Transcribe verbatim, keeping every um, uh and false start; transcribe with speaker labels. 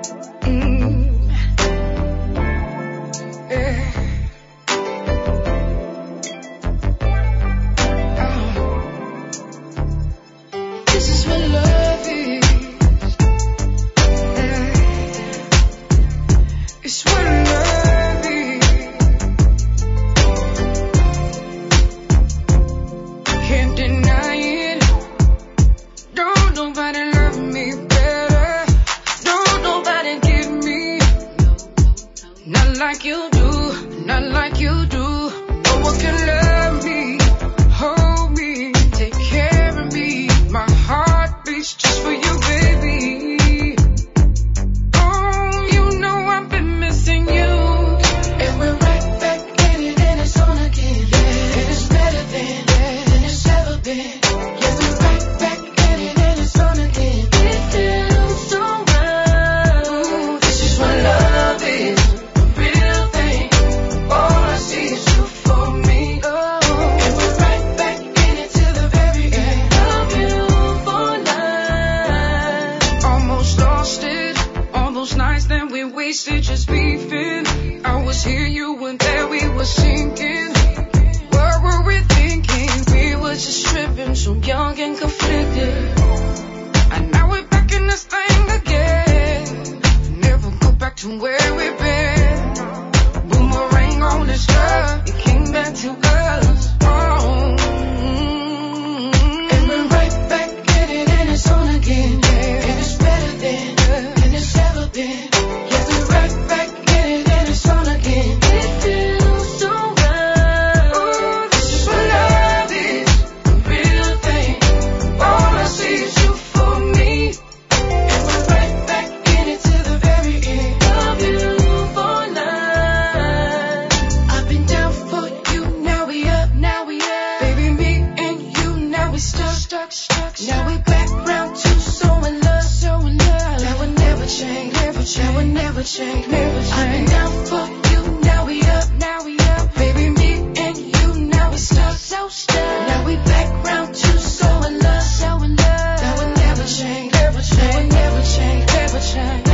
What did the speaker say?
Speaker 1: Like you do, not like you do. No one can love me, hold me, take care of me. My heart beats just for you, baby. Oh, you know I've been missing you. And we're right back in it, and it's on again. Yeah. And it's better than, than it's ever been. Yeah, we're right back in it, and it's on again. It feels so right. Ooh, this is what love is. Wasted just beefing. I was here, you weren't there, we were sinking. What were we thinking? We were just tripping, so young and conflicted. And now we're back in this thing again. Never go back to where we've been. Boomerang on this love, it came back to us. Oh. And we're right back in it, and it's on again. Yeah. And it's better than, than it's ever been. Now we back round two, so in love, so in love. That would never change, never change. That would never change, never change. I've been down for you, now we up, now we up. Baby, me and you, now we stuck, so stuck. Now we back round two, so in love, so in love. That would never change, never change. That would never change, never change.